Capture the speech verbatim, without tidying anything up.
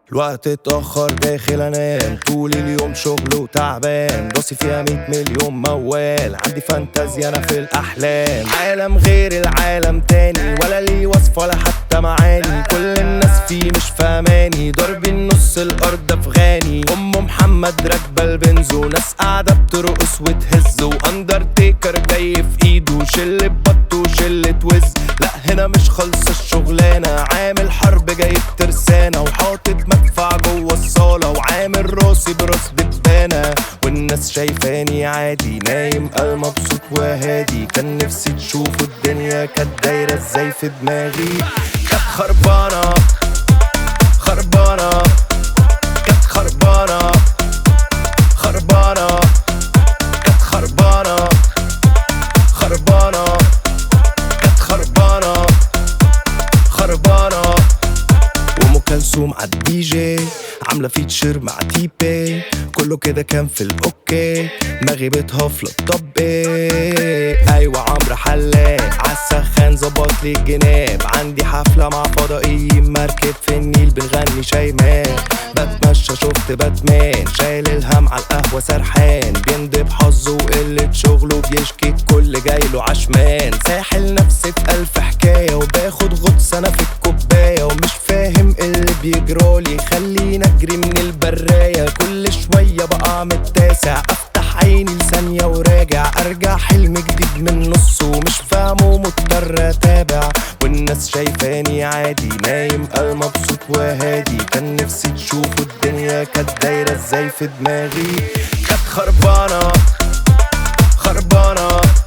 الوقت اتأخر داخل انام، طول اليوم شغل وتعبان، راسي فيها مية مليون موال، عندي فانتازيا انا في الاحلام، عالم غير العالم تاني، ولا ليه وصف ولا حتى معاني، كل الناس فيه مش فاهماني، ضاربين نص الارض افغاني، ام محمد راكبه البنزو، ناس قاعده بترقص وتهز، واندرتيكر جاي في ايده شلة بط وشلة وز، لا هنا مش خالصة الشغلانة، عامل حرب جايب ترسانة، وحاطط مدفع جوه الصالة، وعامل راسي براس دبانة، والناس شايفاني عادي نايم قال مبسوط وهادي، كان نفسي تشوفوا الدنيا كانت دايرة ازاي في دماغي، كانت خربانة خربانة كانت خربانة خربانة كانت خربانة خربانة كانت خربانة خربانة. وام كلثوم عالدي جي عاملة فيتشر مع تيبي، كله كده كان في الاوكي، دماغي بتهفلة طب ايه، ايوه عمرو حلاق عالسخان ظبط لي الجناب، عندي حفلة مع فضائيين مركب في النيل بنغني شيماء، بتمشى شفت باتمان شايل الهم على القهوة سرحان، بيندب حظه وقلة شغله بيشكي الكل جايله عشمان، ساحل نفسي في ألف حكاية وباخد غطس أنا في الكوباية، ومش فاهم اللي بيجرالي خليني أجري من البراية، كل شوية بقع من التاسع أفتح عيني لثانية وراجع، أرجع حلم جديد من نصه ومش فاهمه ومضطر أتابع، والناس شايفاني عادي نايم قال مبسوط وهادي، كان نفسي تشوفوا الدنيا كانت دايرة ازاي في دماغي، كانت خربانة خربانة